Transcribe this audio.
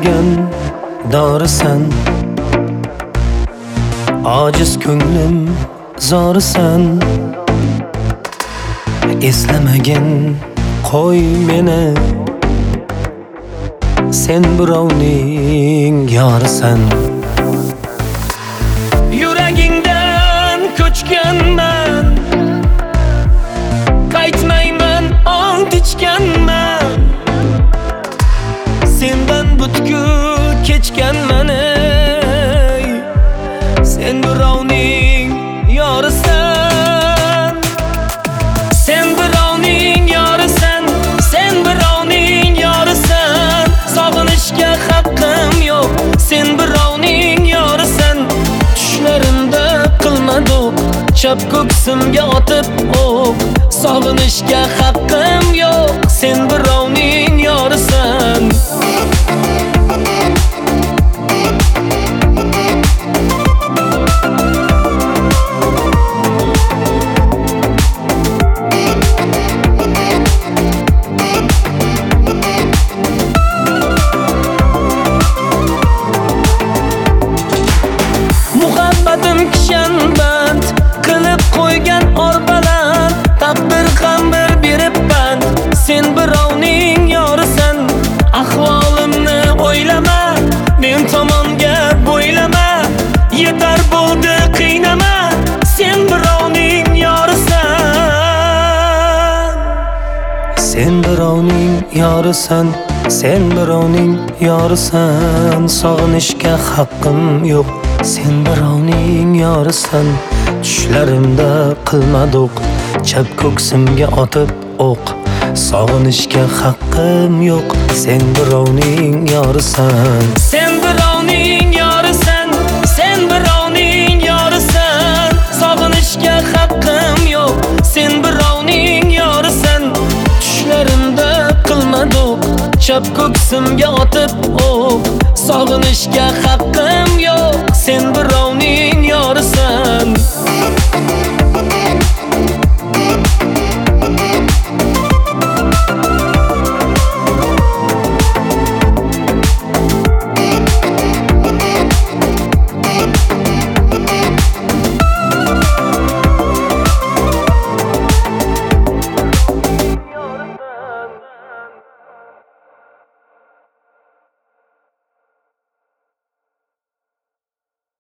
ko'rgan dorisan, ojiz ko'nglim zorisan. Eslamagin qo'y meni, sen birovning yorisan. Yuragingdan ko'chganman, qaytmayman, ont ichganman. Sendan butkul kechganman, ey, sen birovning yorisan. Sen birovning yorisan, sen birovning yorisan. Sog'inishga haqqim yo'q, sen birovning yorisan. Tushlarimda qilmadoq, chap ko'ksimga otib o'q. Sog'inishga haqqim yo'q, sen birovning yorisan. Muhabbatim kishanband qilib qo'ygan orbalar, taqdir ham bir berib band. Sen birovning yorisan, ahvolimni o'ylama, men tomonga bo'ylama. Yetar bo'ldi qiynama, sen birovning yorisan. Sen birovning yorisan, sen birovning yorisan. Sog'inishga haqqim yo'q, sen birovning yorisan. Tushlarimda qilmadoq, chap ko'ksimga otib o'q. Sog'inishga haqqim yo'q, sen birovning yorisan. Sen birovning yorisan, sen birovning yorisan. Sog'inishga haqqim yo'q, sen birovning yorisan. Tushlarimda qilmadoq, chap ko'ksimga otib o'q. Sog'inishga haqqim